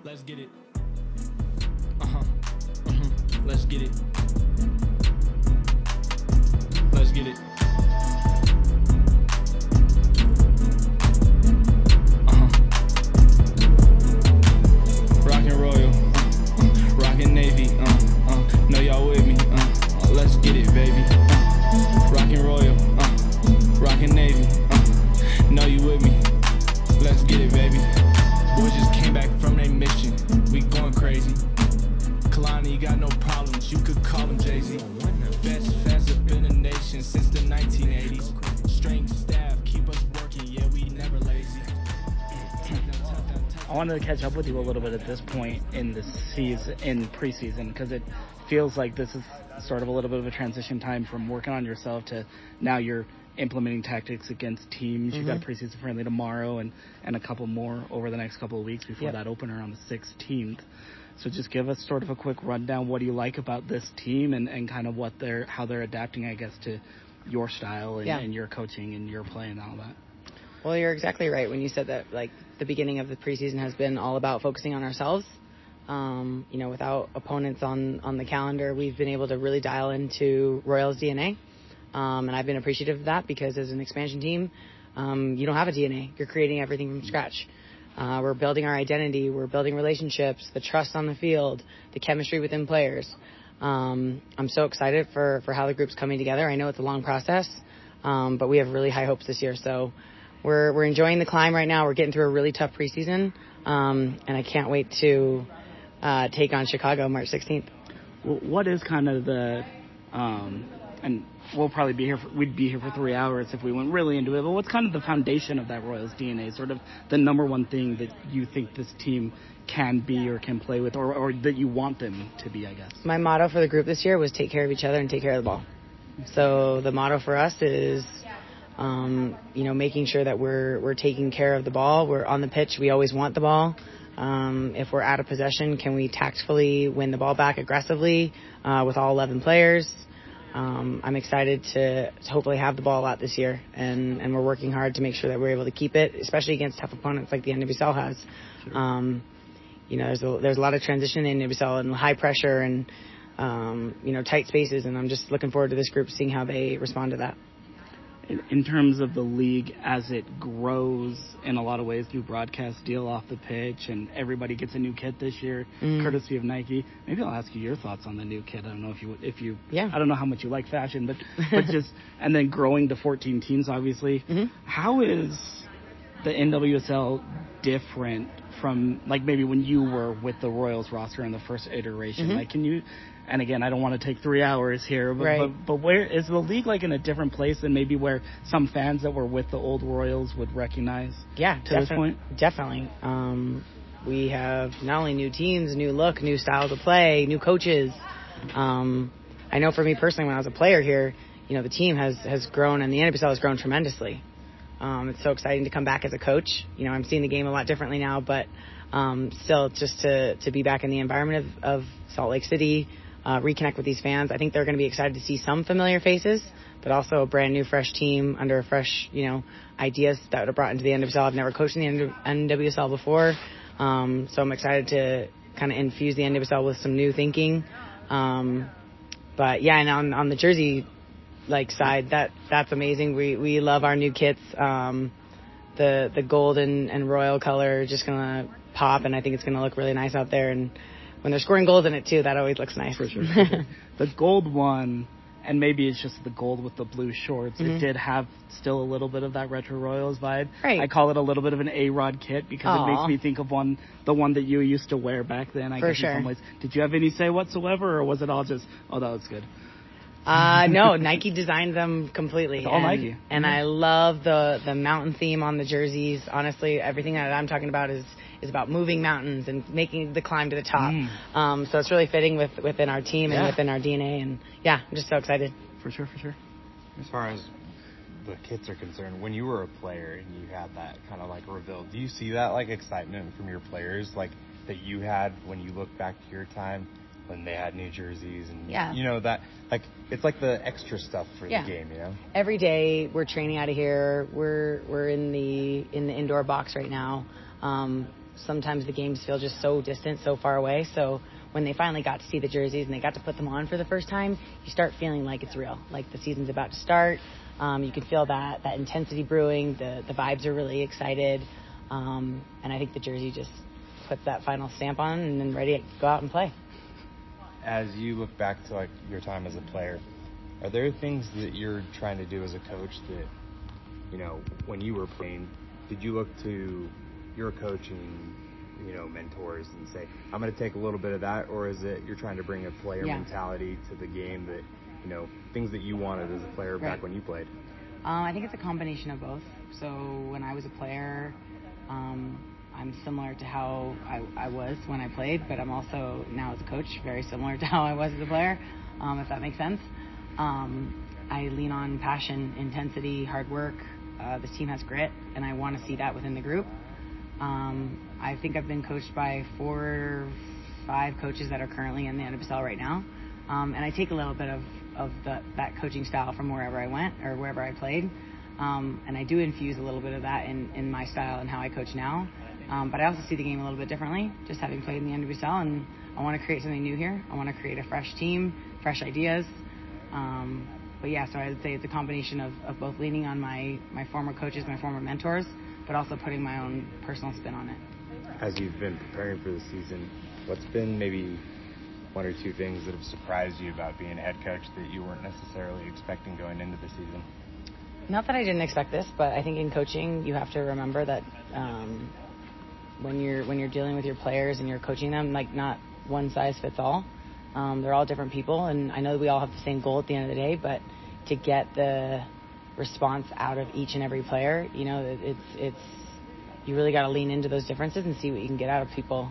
Let's get it. Let's get it. Let's get it. Rockin' Royal, rockin' Navy, know y'all with me, let's get it, baby. Rockin' Royal, rockin' Navy, know you with me, let's get it, baby. Boys just came back from their mission, we going crazy. Kalani, you got no problems, you could call him Jay-Z. Best fans up in the nation since the 1980s. Strength staff, keep us working, yeah, we never lazy. I wanted to catch up with you a little bit at this point in the season, in preseason, because it feels like this is sort of a little bit of a transition time from working on yourself to now you're implementing tactics against teams. You've got a preseason friendly tomorrow and a couple more over the next couple of weeks before that opener on the 16th. So just give us sort of a quick rundown. What do you like about this team and kind of how they're adapting, I guess, to your style and your coaching and your play and all that? Well, you're exactly right when you said that, like, the beginning of the preseason has been all about focusing on ourselves. Without opponents on the calendar, we've been able to really dial into Royals' DNA. And I've been appreciative of that because as an expansion team, you don't have a DNA. You're creating everything from scratch. We're building our identity. We're building relationships, the trust on the field, the chemistry within players. I'm so excited for how the group's coming together. I know it's a long process, but we have really high hopes this year. So we're enjoying the climb right now. We're getting through a really tough preseason, and I can't wait to take on Chicago March 16th. Well, what is kind of the and we'll probably we'd be here for 3 hours if we went really into it, but what's kind of the foundation of that Royals DNA, sort of the number one thing that you think this team can be or can play with or that you want them to be, I guess? My motto for the group this year was take care of each other and take care of the ball. So the motto for us is making sure that we're taking care of the ball. We're on the pitch. We always want the ball. If we're out of possession, can we tactfully win the ball back aggressively with all 11 players? I'm excited to hopefully have the ball a lot this year, and we're working hard to make sure that we're able to keep it, especially against tough opponents like the NWSL has. Sure. There's a lot of transition in NWSL and high pressure and tight spaces, and I'm just looking forward to this group seeing how they respond to that. In terms of the league as it grows in a lot of ways, new broadcast deal off the pitch, and everybody gets a new kit this year, courtesy of Nike. Maybe I'll ask you your thoughts on the new kit. I don't know if you I don't know how much you like fashion, but just and then growing to 14 teams, obviously. How is the NWSL different from like maybe when you were with the Royals roster in the first iteration? Like, can you? And again, I don't want to take 3 hours here, but where is the league like in a different place than maybe where some fans that were with the old Royals would recognize? Yeah, this point, definitely. We have not only new teams, new look, new styles of play, new coaches. I know for me personally, when I was a player here, the team has grown and the NWSL has grown tremendously. It's so exciting to come back as a coach. I'm seeing the game a lot differently now, but still just to be back in the environment of Salt Lake City, reconnect with these fans. I think they're going to be excited to see some familiar faces, but also a brand new, fresh team under fresh, ideas that are brought into the NWSL. I've never coached in the NWSL before, so I'm excited to kind of infuse the NWSL with some new thinking. But yeah, and on the jersey side, that's amazing. We love our new kits. The gold and royal color are just gonna pop, and I think it's gonna look really nice out there. And when they're scoring gold in it too, that always looks nice. For sure. The gold one, and maybe it's just the gold with the blue shorts. It did have still a little bit of that retro Royals vibe. Right. I call it a little bit of an A-Rod kit because it makes me think of the one that you used to wear back then. I guess in some ways. Did you have any say whatsoever, or was it all just, that looks good? No, Nike designed them completely. It's all Nike. And I love the mountain theme on the jerseys. Honestly, everything that I'm talking about is about moving mountains and making the climb to the top. So it's really fitting within our team and within our DNA. And yeah, I'm just so excited. For sure. As far as the kits are concerned, when you were a player and you had that kind of reveal, do you see that excitement from your players that you had when you look back to your time when they had new jerseys and that it's the extra stuff for the game, Every day we're training out of here. We're in the indoor box right now. sometimes the games feel just so distant, so far away. So when they finally got to see the jerseys and they got to put them on for the first time, you start feeling like it's real, like the season's about to start. You can feel that intensity brewing. The vibes are really excited. And I think the jersey just puts that final stamp on and then ready to go out and play. As you look back to like your time as a player, are there things that you're trying to do as a coach that, you know, when you were playing, did you look to your coaching, you know, mentors and say, I'm going to take a little bit of that, or is it you're trying to bring a player mentality to the game that, you know, things that you wanted as a player back when you played? I think it's a combination of both. So when I was a player, I'm similar to how I was when I played, but I'm also now as a coach very similar to how I was as a player, if that makes sense. I lean on passion, intensity, hard work. This team has grit, and I want to see that within the group. I think I've been coached by 4 or 5 coaches that are currently in the NWSL right now, and I take a little bit of that coaching style from wherever I went or wherever I played, and I do infuse a little bit of that in my style and how I coach now. But I also see the game a little bit differently, just having played in the NWSL, and I want to create something new here. I want to create a fresh team, fresh ideas. But yeah, so I would say it's a combination of both leaning on my former coaches, my former mentors, but also putting my own personal spin on it. As you've been preparing for the season, what's been maybe 1 or 2 things that have surprised you about being a head coach that you weren't necessarily expecting going into the season? Not that I didn't expect this, but I think in coaching you have to remember that when you're dealing with your players and you're coaching them, like not one size fits all. They're all different people, and I know that we all have the same goal at the end of the day, but to get the response out of each and every player, you know, it's you really got to lean into those differences and see what you can get out of people.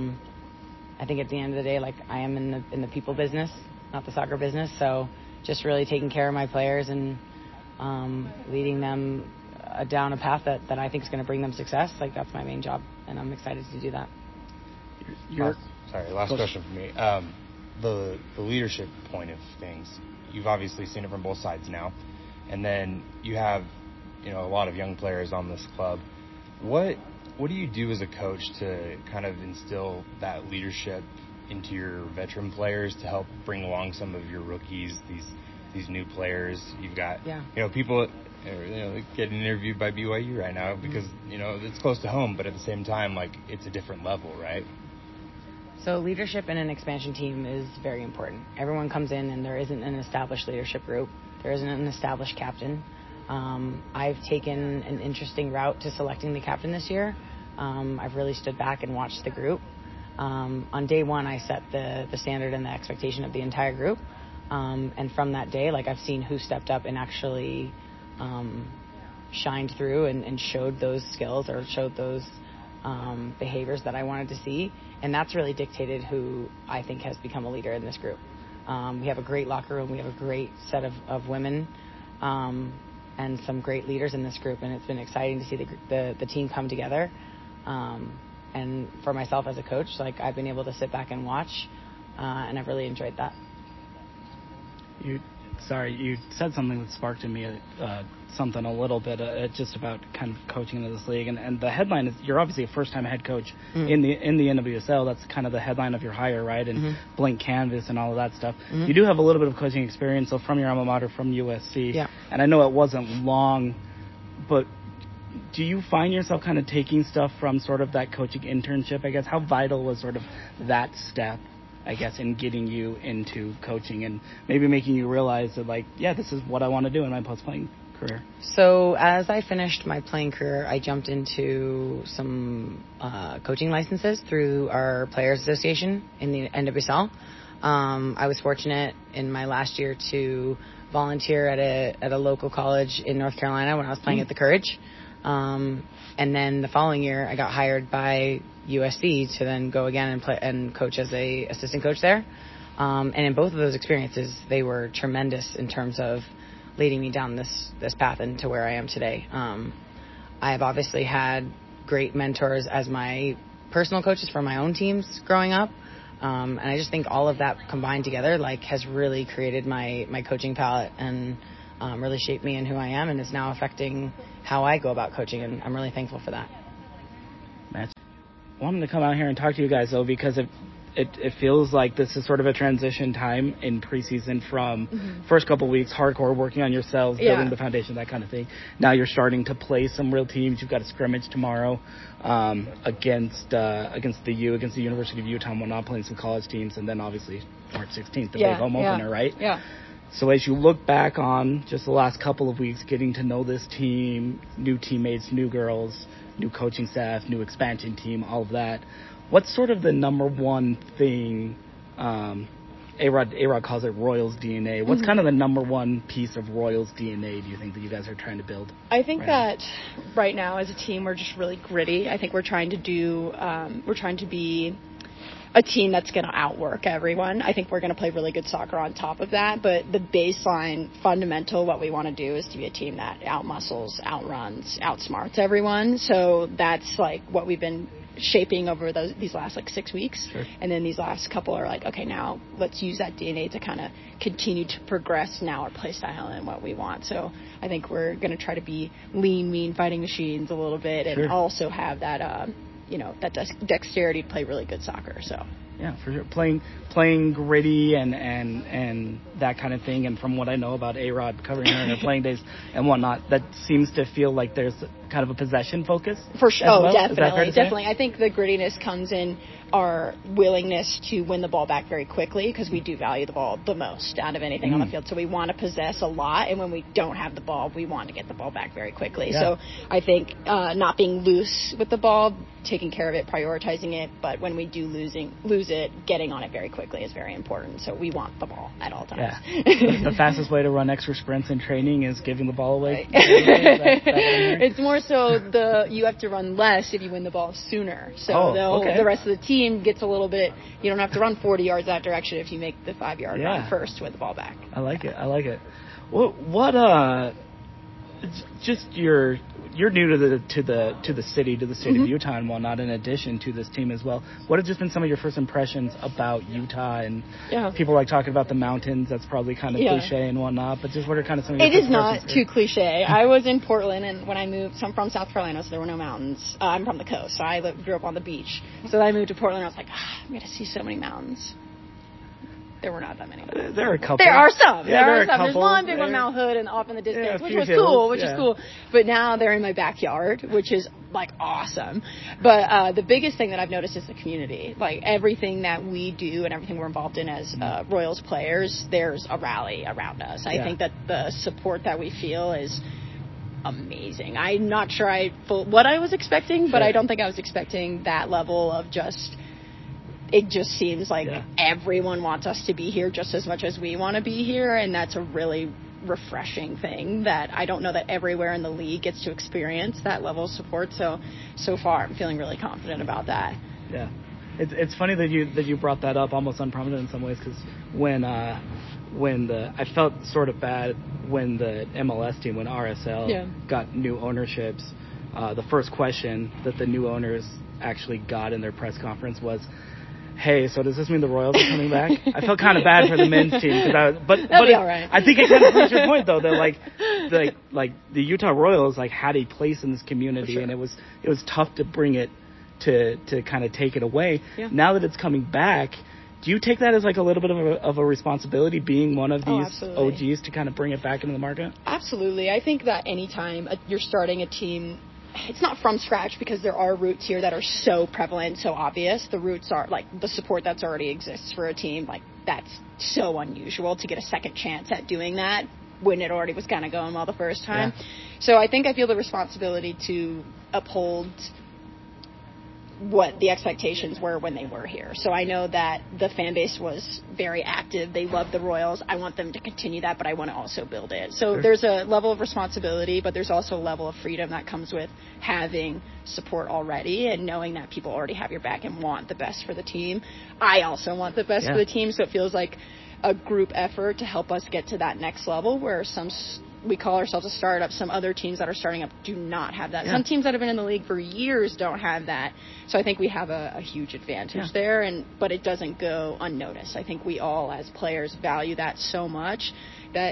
I think at the end of the day, like I am in the people business, not the soccer business, so just really taking care of my players and leading them down a path that I think is going to bring them success. Like that's my main job, and I'm excited to do that. Last question for me. The leadership point of things, you've obviously seen it from both sides now, and then you have, you know, a lot of young players on this club. What do you do as a coach to kind of instill that leadership into your veteran players to help bring along some of your rookies, these new players? You've got, you know, people, you know, getting interviewed by BYU right now because, you know, it's close to home, but at the same time, like, it's a different level, right? So leadership in an expansion team is very important. Everyone comes in and there isn't an established leadership group. There isn't an established captain. I've taken an interesting route to selecting the captain this year. I've really stood back and watched the group. On day one, I set the standard and the expectation of the entire group. And from that day, like I've seen who stepped up and actually shined through and showed those skills or showed those behaviors that I wanted to see. And that's really dictated who I think has become a leader in this group. We have a great locker room. We have a great set of women and some great leaders in this group. And it's been exciting to see the team come together. And for myself as a coach, like I've been able to sit back and watch, and I've really enjoyed that. You said something that sparked in me something a little bit just about kind of coaching in this league, and the headline is you're obviously a first-time head coach in the NWSL. That's kind of the headline of your hire, right? And blank canvas and all of that stuff. You do have a little bit of coaching experience, so from your alma mater, from USC. Yeah. And I know it wasn't long, but do you find yourself kind of taking stuff from sort of that coaching internship? I guess how vital was sort of that step, I guess, in getting you into coaching and maybe making you realize that, like, yeah, this is what I want to do in my post-playing career? So as I finished my playing career, I jumped into some coaching licenses through our Players Association in the NWSL. I was fortunate in my last year to volunteer at a local college in North Carolina when I was playing at the Courage. And then the following year, I got hired by USC to then go again and play and coach as a assistant coach there. And in both of those experiences, they were tremendous in terms of leading me down this path into where I am today. I've obviously had great mentors as my personal coaches for my own teams growing up. And I just think all of that combined together, like, has really created my coaching palette and really shaped me in who I am, and is now affecting how I go about coaching, and I'm really thankful for that. wanting to come out here and talk to you guys, though, because it feels like this is sort of a transition time in preseason from first couple weeks, hardcore, working on yourselves, building the foundation, that kind of thing. Now you're starting to play some real teams. You've got a scrimmage tomorrow against the University of Utah, and whatnot, playing some college teams, and then obviously March 16th, the big home opener, right? Yeah. So as you look back on just the last couple of weeks, getting to know this team, new teammates, new girls, new coaching staff, new expansion team, all of that, what's sort of the number one thing? A-Rod calls it Royals DNA. What's kind of the number one piece of Royals DNA do you think that you guys are trying to build? I think that right now as a team we're just really gritty. I think we're trying to be a team that's going to outwork everyone. I think we're going to play really good soccer on top of that, but the baseline fundamental, what we want to do is to be a team that outmuscles, outruns, outsmarts everyone. So that's like what we've been shaping over these last 6 weeks. Sure. And then these last couple are okay, now let's use that DNA to kind of continue to progress now our play style and what we want. So I think we're going to try to be lean, mean fighting machines a little bit, and also have that that dexterity to play really good soccer. So yeah, for sure, playing gritty and that kind of thing. And from what I know about A-Rod covering her in her playing days and whatnot, that seems to feel like there's kind of a possession focus. For sure, well. definitely. I think the grittiness comes in our willingness to win the ball back very quickly, because we do value the ball the most out of anything on the field. So we want to possess a lot, and when we don't have the ball, we want to get the ball back very quickly. Yeah. So I think not being loose with the ball, taking care of it, prioritizing it, but when we do lose it, getting on it very quickly is very important. So we want the ball at all times. Yeah. The fastest way to run extra sprints in training is giving the ball away. It's more so you have to run less if you win the ball sooner. So the rest of the team gets a little bit, you don't have to run 40 yards that direction if you make the 5-yard run first to win the ball back. I like it. Just you're new to the city of Utah and whatnot, in addition to this team as well. What have just been some of your first impressions about Utah? And people like talking about the mountains. That's probably kind of cliche and whatnot, but just what are kind of some of your first impressions? It is not too cliche. I was in Portland, and when I moved, so I'm from South Carolina, so there were no mountains. I'm from the coast, so I grew up on the beach. So then I moved to Portland, and I was like, I'm going to see so many mountains. There were not that many. There are a couple. There are some. Yeah, there are some. There's one big one, Mount Hood, and off in the distance, which was cool. But now they're in my backyard, which is awesome. But the biggest thing that I've noticed is the community. Everything that we do and everything we're involved in as Royals players, there's a rally around us. I think that the support that we feel is amazing. I'm not sure what I was expecting, but I don't think I was expecting that level of just. It just seems like everyone wants us to be here just as much as we want to be here, and that's a really refreshing thing that I don't know that everywhere in the league gets to experience that level of support. So far, I'm feeling really confident about that. Yeah, it's funny that you brought that up, almost unprompted in some ways, because when I felt sort of bad when the MLS team, when RSL got new ownerships, the first question that the new owners actually got in their press conference was, hey, so does this mean the Royals are coming back? I felt kind of bad for the men's team, but all right. I think it kind of proves your point, though, that the Utah Royals had a place in this community, and it was tough to bring it to kind of take it away. Yeah. Now that it's coming back, do you take that as a little bit of a responsibility, being one of these OGs, to kind of bring it back into the market? Absolutely. I think that anytime you're starting a team, it's not from scratch, because there are roots here that are so prevalent, so obvious. The roots are the support that's already exists for a team. That's so unusual to get a second chance at doing that when it already was kind of going well the first time. Yeah. So I think I feel the responsibility to uphold what the expectations were when they were here. So I know that the fan base was very active. They love the Royals. I want them to continue that, but I want to also build it. So there's a level of responsibility, but there's also a level of freedom that comes with having support already and knowing that people already have your back and want the best for the team. I also want the best for the team, so it feels like a group effort to help us get to that next level, where we call ourselves a startup. Some other teams that are starting up do not have that. Yeah. Some teams that have been in the league for years don't have that. So I think we have a huge advantage there, but it doesn't go unnoticed. I think we all, as players, value that so much that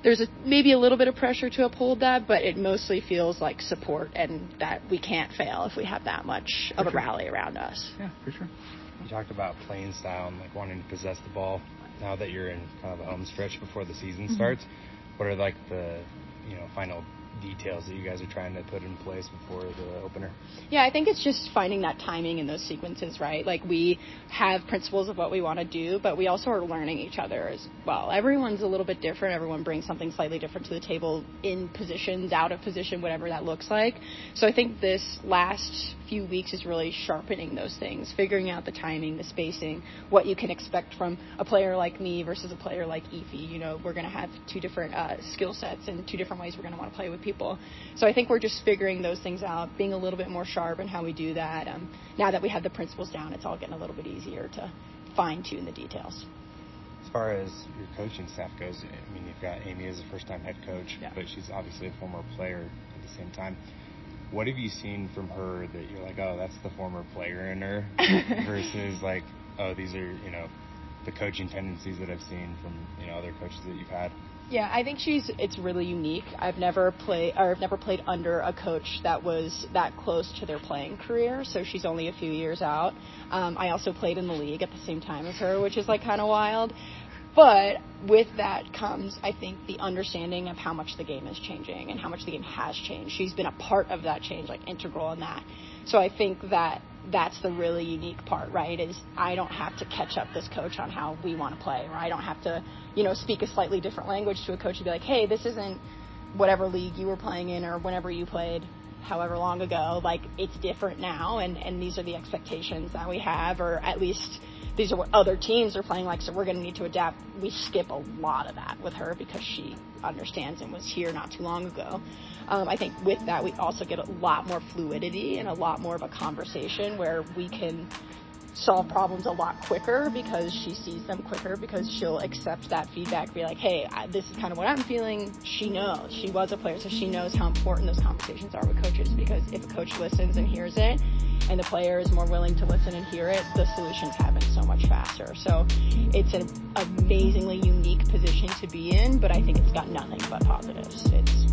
there's maybe a little bit of pressure to uphold that, but it mostly feels like support and that we can't fail if we have that much of a rally around us. Yeah, for sure. You talked about playing style and like wanting to possess the ball. Now that you're in kind of the home stretch before the season starts, what are like the final details that you guys are trying to put in place before the opener? Yeah, I think it's just finding that timing in those sequences, right? Like, we have principles of what we want to do, but we also are learning each other as well. Everyone's a little bit different. Everyone brings something slightly different to the table, in positions, out of position, whatever that looks like. So I think this last few weeks is really sharpening those things, figuring out the timing, the spacing, what you can expect from a player like me versus a player like Efi. We're going to have two different skill sets and two different ways we're going to want to play with people. So I think we're just figuring those things out, being a little bit more sharp in how we do that. Now that we have the principles down, it's all getting a little bit easier to fine-tune the details. As far as your coaching staff goes, I mean, you've got Amy as a first-time head coach, but she's obviously a former player at the same time. What have you seen from her that you're like, oh, that's the former player in her, versus like, oh, these are, the coaching tendencies that I've seen from, other coaches that you've had? Yeah, I think it's really unique. I've never played under a coach that was that close to their playing career, so she's only a few years out. I also played in the league at the same time as her, which is like kind of wild. But with that comes, I think, the understanding of how much the game is changing and how much the game has changed. She's been a part of that change, like integral in that. So I think that's the really unique part, right, is I don't have to catch up this coach on how we want to play, or I don't have to, speak a slightly different language to a coach and be like, hey, this isn't whatever league you were playing in or whenever you played however long ago. Like, it's different now, and these are the expectations that we have, or at least these are what other teams are playing like, so we're going to need to adapt. We skip a lot of that with her because she understands and was here not too long ago. I think with that, we also get a lot more fluidity and a lot more of a conversation where we can solve problems a lot quicker because she sees them quicker, because she'll accept that feedback, be like, hey, this is kind of what I'm feeling. She knows. She was a player, so she knows how important those conversations are with coaches, because if a coach listens and hears it and the player is more willing to listen and hear it, the solutions happen so much faster. So it's an amazingly unique position to be in, but I think it's got nothing but positives.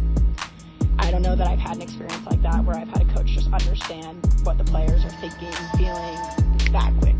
I don't know that I've had an experience like that where I've had a coach just understand what the players are thinking, feeling that quick.